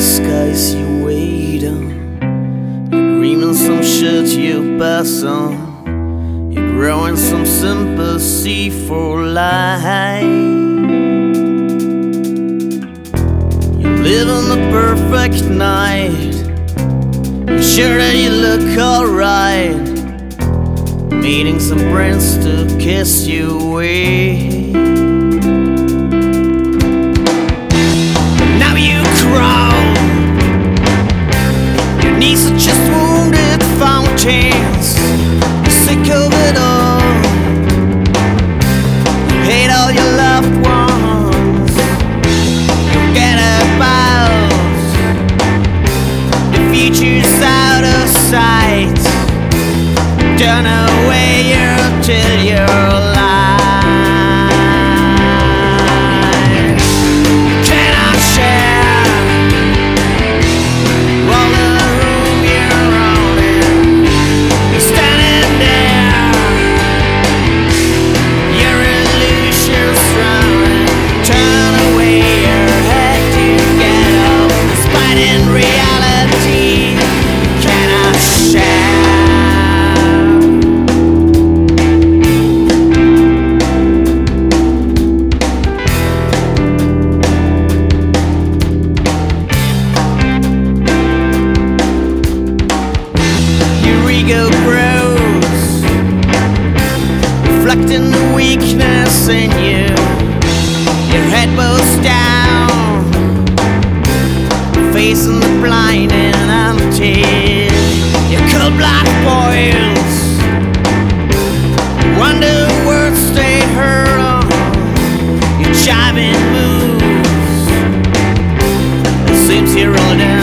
skies you wait on. You're dreaming some shit you pass on. You're growing some sympathy for life. You're living the perfect night. You're sure that you look alright. Meeting some friends to kiss you away. Now you crawl. Your knees are just wounded fountains. You're sick of it all. You hate all your loved ones. Forget about the future's out of sight. Don't know where you're till you're alive. You cannot share all the room you're owning. You're standing there, your illusion's running. Turn away your head to get up, despite in reality you cannot share. Ego grows, reflecting the weakness in you. Your head bows down, facing the blind and empty. Your cold blood boils, wonder words they hurt on. Your jiving moves, it seems you're rolling down.